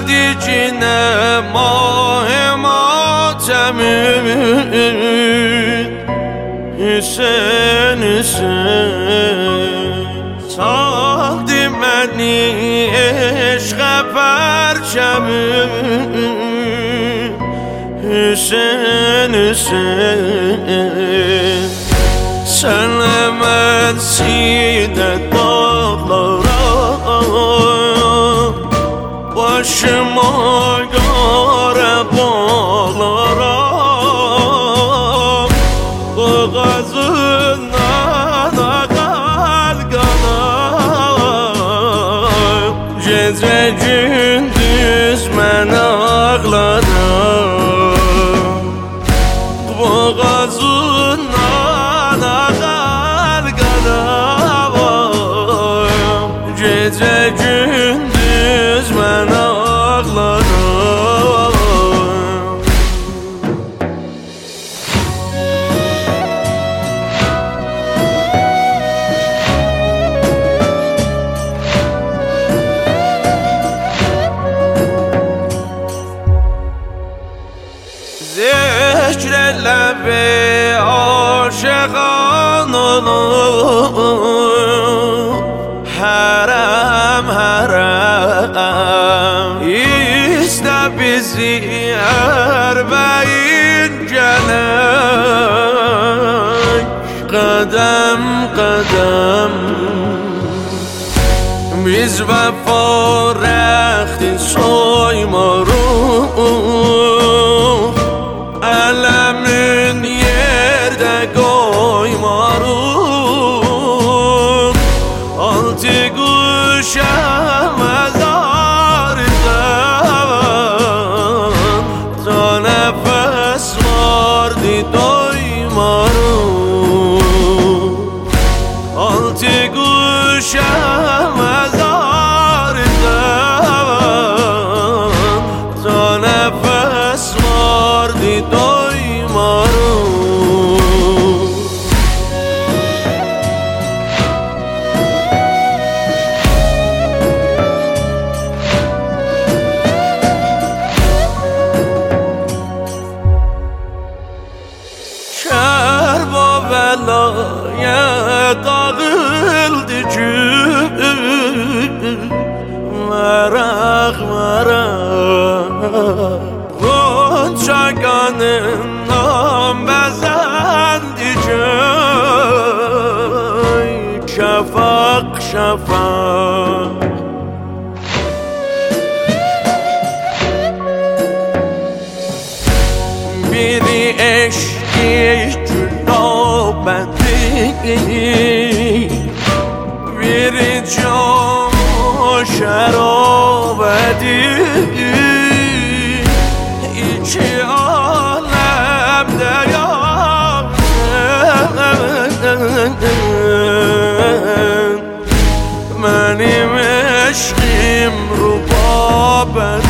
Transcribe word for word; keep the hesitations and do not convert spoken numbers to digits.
دیجینه ماه ماتمید حسین حسین ساختی منی عشق پرچمید حسین حسین سلامت سینه دارم باش ماگار بالارم boğazından akar kanım gece gündüz ben ağlarım boğazından akar kanım gece gündüz ben ağlarım. Zikreyle bir aşıkan olur Harem harem İste bizi erbeğin gelek Kadem kadem Biz vefa rextin soymaruz Ələmin yerdə qoymarım Altı quşa məzardan Ta nəfəs vardı doymarım Altı quşa məzardan Ta nəfəs vardı doymarım Kerbabela'ya dağıldı gün Merak merak Gonca kanından bezendi göy Şafak şafak Biri eşki güllabendi Biri cam şerabedi İki alemde yaksın Benim eşkim rubabedi